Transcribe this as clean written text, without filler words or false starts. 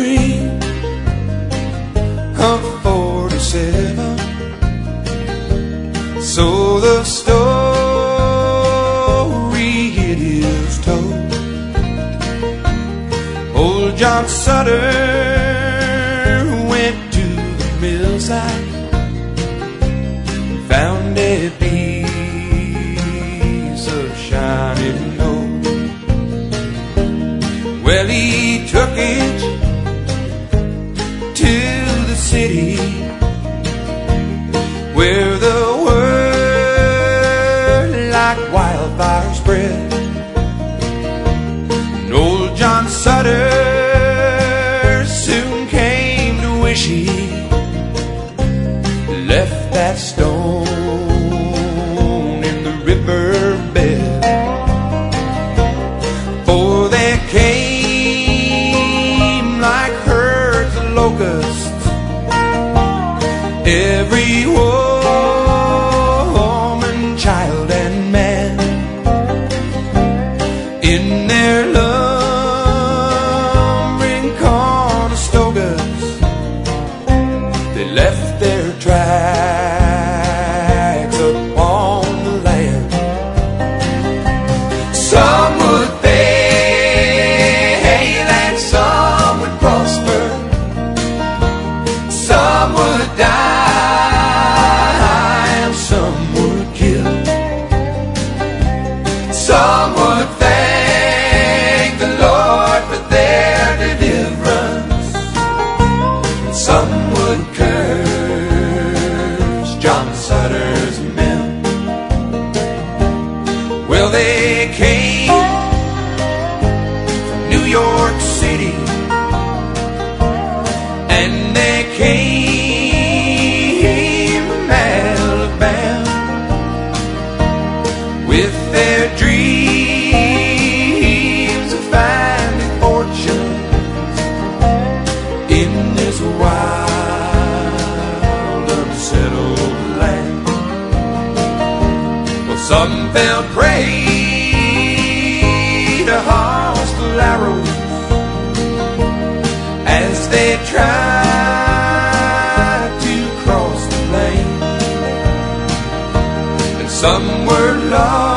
green of 47. So the story it is told. Old John Sutter went to the millside, found a piece of shining gold. Well, he took it to the city, where the word like wildfire spread. And old John Sutter soon came to wish he left that stone in the riverbed. For there came like herds of locusts every woman, child, and man. In their lumbering Conestogas, they left their tracks upon the land. Some would fail and some would prosper, some would die and some would kill. Some would thank the Lord for their deliverance, some would curse John Sutter's men. Well, they came from New York City, and they came from Alabama with their dreams of finding fortunes in this wild, unsettled land. Well, some fell prey to hostile arrows as they tried to cross the plain, and some were lost